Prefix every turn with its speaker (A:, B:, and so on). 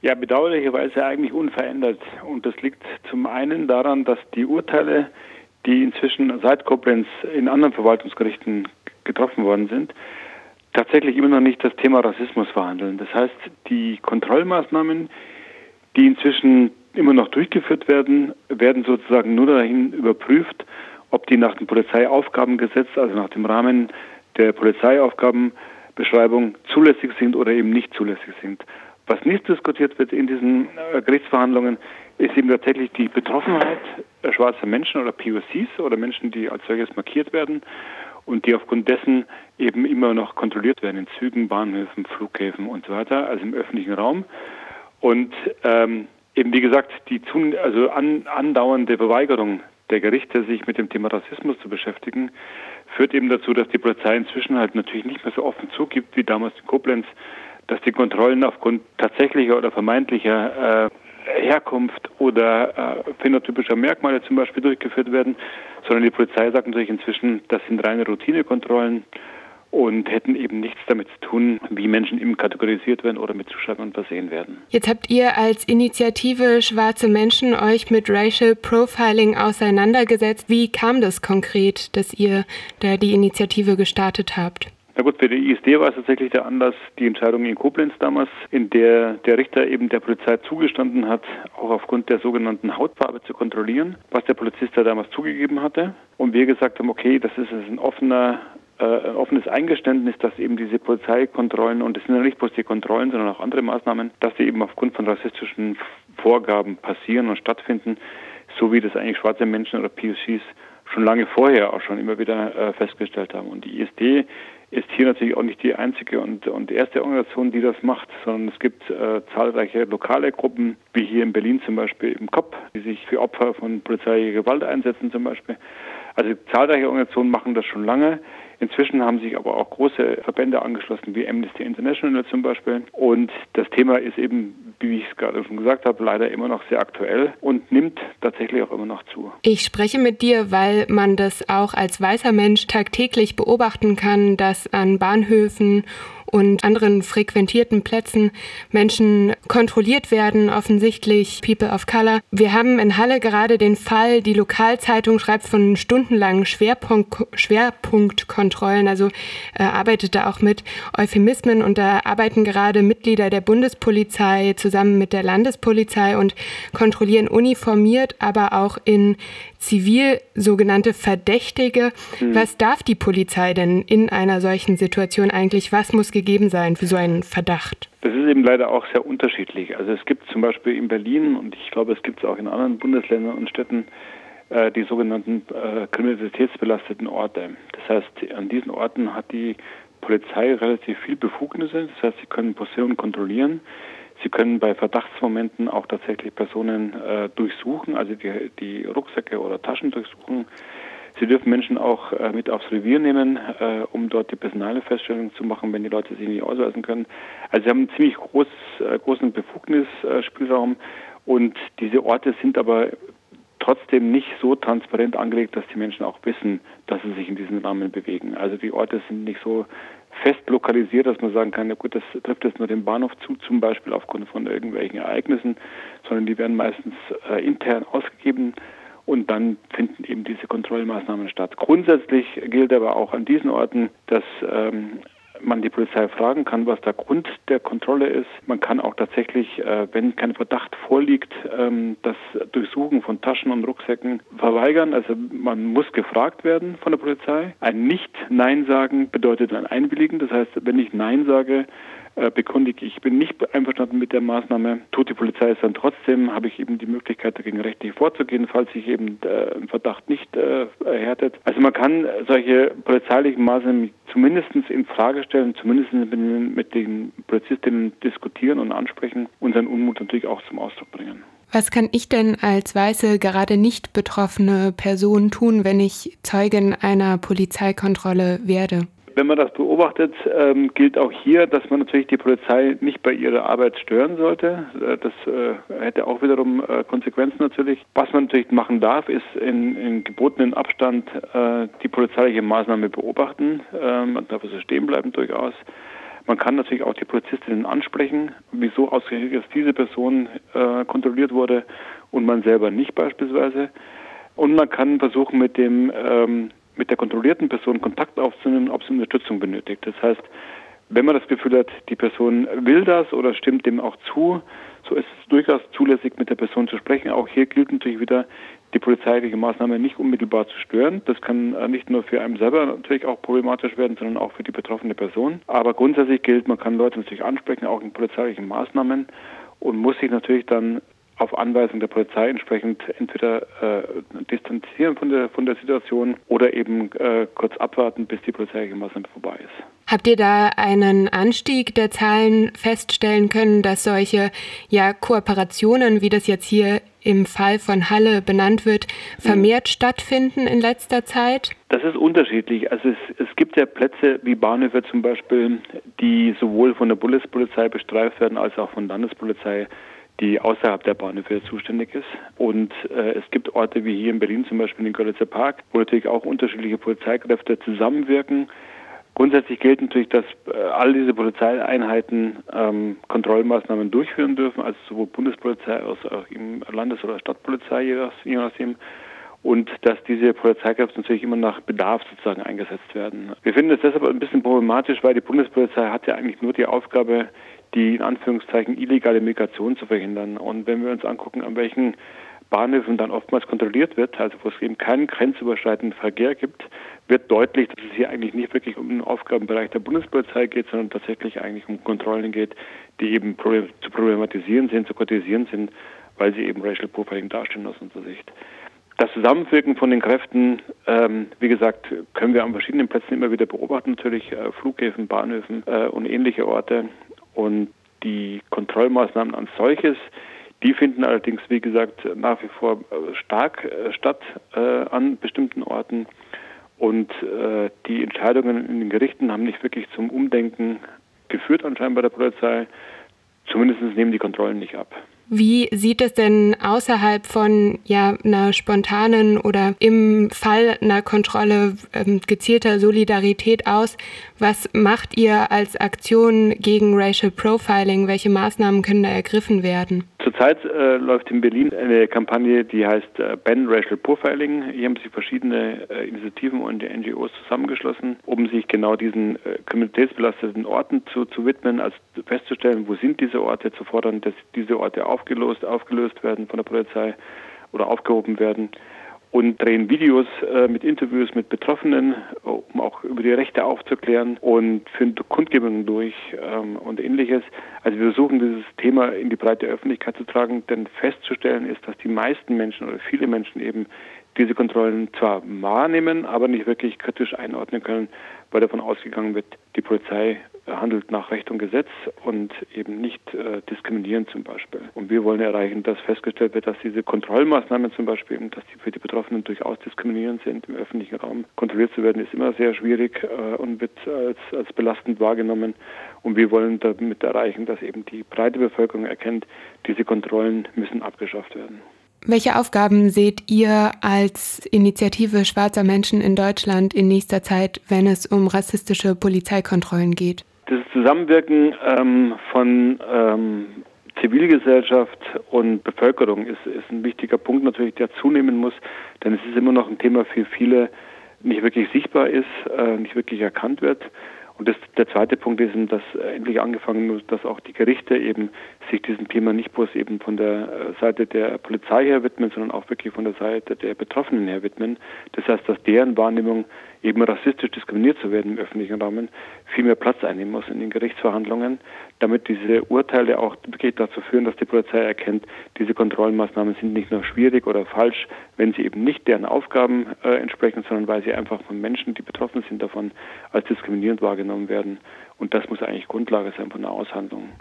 A: Ja, bedauerlicherweise eigentlich unverändert. Und das liegt zum einen daran, dass die Urteile, die inzwischen seit Koblenz in anderen Verwaltungsgerichten getroffen worden sind, tatsächlich immer noch nicht das Thema Rassismus verhandeln. Das heißt, die Kontrollmaßnahmen, die inzwischen immer noch durchgeführt werden, werden sozusagen nur dahin überprüft, ob die nach dem Polizeiaufgabengesetz, also nach dem Rahmen der Polizeiaufgabenbeschreibung zulässig sind oder eben nicht zulässig sind. Was nicht diskutiert wird in diesen Gerichtsverhandlungen, ist eben tatsächlich die Betroffenheit schwarzer Menschen oder POCs oder Menschen, die als solches markiert werden und die aufgrund dessen eben immer noch kontrolliert werden in Zügen, Bahnhöfen, Flughäfen und so weiter, also im öffentlichen Raum. Und eben wie gesagt, die andauernde Verweigerung der Gerichte, sich mit dem Thema Rassismus zu beschäftigen, führt eben dazu, dass die Polizei inzwischen halt natürlich nicht mehr so offen zugibt wie damals in Koblenz, dass die Kontrollen aufgrund tatsächlicher oder vermeintlicher Herkunft oder phänotypischer Merkmale zum Beispiel durchgeführt werden, sondern die Polizei sagt natürlich inzwischen, das sind reine Routinekontrollen und hätten eben nichts damit zu tun, wie Menschen eben kategorisiert werden oder mit Zuschreibungen versehen werden.
B: Jetzt habt ihr als Initiative Schwarze Menschen euch mit Racial Profiling auseinandergesetzt. Wie kam das konkret, dass ihr da die Initiative gestartet habt?
A: Na gut, für die ISD war es tatsächlich der Anlass, die Entscheidung in Koblenz damals, in der der Richter eben der Polizei zugestanden hat, auch aufgrund der sogenannten Hautfarbe zu kontrollieren, was der Polizist da damals zugegeben hatte. Und wir gesagt haben, okay, das ist ein offenes Eingeständnis, dass eben diese Polizeikontrollen, und es sind ja nicht bloß die Kontrollen, sondern auch andere Maßnahmen, dass die eben aufgrund von rassistischen Vorgaben passieren und stattfinden, so wie das eigentlich schwarze Menschen oder POCs schon lange vorher auch schon immer wieder festgestellt haben. Und die ISD ist hier natürlich auch nicht die einzige und erste Organisation, die das macht, sondern es gibt zahlreiche lokale Gruppen, wie hier in Berlin zum Beispiel im COP, die sich für Opfer von polizeilicher Gewalt einsetzen zum Beispiel. Also zahlreiche Organisationen machen das schon lange. Inzwischen haben sich aber auch große Verbände angeschlossen, wie Amnesty International zum Beispiel. Und das Thema ist eben, wie ich es gerade schon gesagt habe, leider immer noch sehr aktuell und nimmt tatsächlich auch immer noch zu.
B: Ich spreche mit dir, weil man das auch als weißer Mensch tagtäglich beobachten kann, dass an Bahnhöfen und anderen frequentierten Plätzen Menschen kontrolliert werden, offensichtlich People of Color. Wir haben in Halle gerade den Fall, die Lokalzeitung schreibt von stundenlangen Schwerpunktkontrollen, also arbeitet da auch mit Euphemismen, und da arbeiten gerade Mitglieder der Bundespolizei zusammen mit der Landespolizei und kontrollieren uniformiert, aber auch in zivil sogenannte Verdächtige. Was darf die Polizei denn in einer solchen Situation eigentlich? Was muss gegeben sein für so einen Verdacht?
A: Das ist eben leider auch sehr unterschiedlich. Also es gibt zum Beispiel in Berlin, und ich glaube, es gibt es auch in anderen Bundesländern und Städten, die sogenannten kriminalitätsbelasteten Orte. Das heißt, an diesen Orten hat die Polizei relativ viel Befugnisse. Das heißt, sie können Positionen kontrollieren. Sie können bei Verdachtsmomenten auch tatsächlich Personen durchsuchen, also die Rucksäcke oder Taschen durchsuchen. Sie dürfen Menschen auch mit aufs Revier nehmen, um dort die personale Feststellung zu machen, wenn die Leute sich nicht ausweisen können. Also sie haben einen ziemlich großen Befugnisspielraum, und diese Orte sind aber trotzdem nicht so transparent angelegt, dass die Menschen auch wissen, dass sie sich in diesem Rahmen bewegen. Also die Orte sind nicht so fest lokalisiert, dass man sagen kann, ja gut, das trifft jetzt nur den Bahnhof zu, zum Beispiel aufgrund von irgendwelchen Ereignissen, sondern die werden meistens intern ausgegeben, und dann finden eben diese Kontrollmaßnahmen statt. Grundsätzlich gilt aber auch an diesen Orten, dass man die Polizei fragen kann, was der Grund der Kontrolle ist. Man kann auch tatsächlich, wenn kein Verdacht vorliegt, das Durchsuchen von Taschen und Rucksäcken verweigern. Also man muss gefragt werden von der Polizei. Ein Nicht-Nein sagen bedeutet ein Einwilligen. Das heißt, wenn ich Nein sage, bekundige ich bin nicht einverstanden mit der Maßnahme, tut die Polizei es dann trotzdem, habe ich eben die Möglichkeit, dagegen rechtlich vorzugehen, falls sich eben ein Verdacht nicht erhärtet. Also man kann solche polizeilichen Maßnahmen zumindest in Frage stellen, zumindest mit den Polizistinnen diskutieren und ansprechen und seinen Unmut natürlich auch zum Ausdruck bringen.
B: Was kann ich denn als weiße, gerade nicht betroffene Person tun, wenn ich Zeugin einer Polizeikontrolle werde?
A: Wenn man das beobachtet, gilt auch hier, dass man natürlich die Polizei nicht bei ihrer Arbeit stören sollte. Das hätte auch wiederum Konsequenzen natürlich. Was man natürlich machen darf, ist in gebotenen Abstand die polizeiliche Maßnahme beobachten. Man darf also stehen bleiben durchaus. Man kann natürlich auch die Polizistinnen ansprechen, wieso ausgerechnet jetzt diese Person kontrolliert wurde und man selber nicht beispielsweise. Und man kann versuchen, mit der kontrollierten Person Kontakt aufzunehmen, ob sie Unterstützung benötigt. Das heißt, wenn man das Gefühl hat, die Person will das oder stimmt dem auch zu, so ist es durchaus zulässig, mit der Person zu sprechen. Auch hier gilt natürlich wieder, die polizeiliche Maßnahme nicht unmittelbar zu stören. Das kann nicht nur für einen selber natürlich auch problematisch werden, sondern auch für die betroffene Person. Aber grundsätzlich gilt, man kann Leute natürlich ansprechen, auch in polizeilichen Maßnahmen, und muss sich natürlich dann auf Anweisung der Polizei entsprechend entweder distanzieren von der Situation oder eben kurz abwarten, bis die polizeiliche Maßnahme vorbei ist.
B: Habt ihr da einen Anstieg der Zahlen feststellen können, dass solche Kooperationen, wie das jetzt hier im Fall von Halle benannt wird, vermehrt stattfinden in letzter Zeit?
A: Das ist unterschiedlich. Also es gibt ja Plätze wie Bahnhöfe zum Beispiel, die sowohl von der Bundespolizei bestreift werden als auch von Landespolizei, die außerhalb der Bahnhöfe zuständig ist. Und es gibt Orte wie hier in Berlin, zum Beispiel den Görlitzer Park, wo natürlich auch unterschiedliche Polizeikräfte zusammenwirken. Grundsätzlich gilt natürlich, dass all diese Polizeieinheiten Kontrollmaßnahmen durchführen dürfen, also sowohl Bundespolizei als auch eben Landes- oder Stadtpolizei, je nachdem. Und dass diese Polizeikräfte natürlich immer nach Bedarf sozusagen eingesetzt werden. Wir finden es deshalb ein bisschen problematisch, weil die Bundespolizei hat ja eigentlich nur die Aufgabe, die in Anführungszeichen illegale Migration zu verhindern. Und wenn wir uns angucken, an welchen Bahnhöfen dann oftmals kontrolliert wird, also wo es eben keinen grenzüberschreitenden Verkehr gibt, wird deutlich, dass es hier eigentlich nicht wirklich um den Aufgabenbereich der Bundespolizei geht, sondern tatsächlich eigentlich um Kontrollen geht, die eben zu problematisieren sind, zu kritisieren sind, weil sie eben Racial Profiling darstellen aus unserer Sicht. Das Zusammenwirken von den Kräften, wie gesagt, können wir an verschiedenen Plätzen immer wieder beobachten, natürlich Flughäfen, Bahnhöfen und ähnliche Orte. Und die Kontrollmaßnahmen als solches, die finden allerdings, wie gesagt, nach wie vor stark statt an bestimmten Orten. Und die Entscheidungen in den Gerichten haben nicht wirklich zum Umdenken geführt anscheinend bei der Polizei. Zumindest nehmen die Kontrollen nicht ab.
B: Wie sieht es denn außerhalb von einer spontanen oder im Fall einer Kontrolle gezielter Solidarität aus? Was macht ihr als Aktion gegen Racial Profiling? Welche Maßnahmen können da ergriffen werden?
A: Zurzeit läuft in Berlin eine Kampagne, die heißt Ban Racial Profiling. Hier haben sich verschiedene Initiativen und NGOs zusammengeschlossen, um sich genau diesen kriminalitätsbelasteten Orten zu widmen, also festzustellen, wo sind diese Orte, zu fordern, dass diese Orte aufgelöst werden von der Polizei oder aufgehoben werden, und drehen Videos mit Interviews mit Betroffenen, um auch über die Rechte aufzuklären, und führen Kundgebungen durch und Ähnliches. Also wir versuchen, dieses Thema in die breite Öffentlichkeit zu tragen, denn festzustellen ist, dass die meisten Menschen oder viele Menschen eben diese Kontrollen zwar wahrnehmen, aber nicht wirklich kritisch einordnen können, weil davon ausgegangen wird, die Polizei handelt nach Recht und Gesetz und eben nicht diskriminierend zum Beispiel. Und wir wollen erreichen, dass festgestellt wird, dass diese Kontrollmaßnahmen zum Beispiel, dass die für die Betroffenen durchaus diskriminierend sind. Im öffentlichen Raum kontrolliert zu werden, ist immer sehr schwierig und wird als belastend wahrgenommen. Und wir wollen damit erreichen, dass eben die breite Bevölkerung erkennt, diese Kontrollen müssen abgeschafft werden.
B: Welche Aufgaben seht ihr als Initiative schwarzer Menschen in Deutschland in nächster Zeit, wenn es um rassistische Polizeikontrollen geht?
A: Das Zusammenwirken von Zivilgesellschaft und Bevölkerung ist ein wichtiger Punkt natürlich, der zunehmen muss, denn es ist immer noch ein Thema für viele nicht wirklich sichtbar ist, nicht wirklich erkannt wird. Und der zweite Punkt ist, dass endlich angefangen wird, dass auch die Gerichte eben sich diesem Thema nicht bloß eben von der Seite der Polizei her widmen, sondern auch wirklich von der Seite der Betroffenen her widmen. Das heißt, dass deren Wahrnehmung, eben rassistisch diskriminiert zu werden im öffentlichen Rahmen, viel mehr Platz einnehmen muss in den Gerichtsverhandlungen, damit diese Urteile auch wirklich dazu führen, dass die Polizei erkennt, diese Kontrollmaßnahmen sind nicht nur schwierig oder falsch, wenn sie eben nicht deren Aufgaben entsprechen, sondern weil sie einfach von Menschen, die betroffen sind davon, als diskriminierend wahrgenommen werden. Und das muss eigentlich Grundlage sein von einer Aushandlung.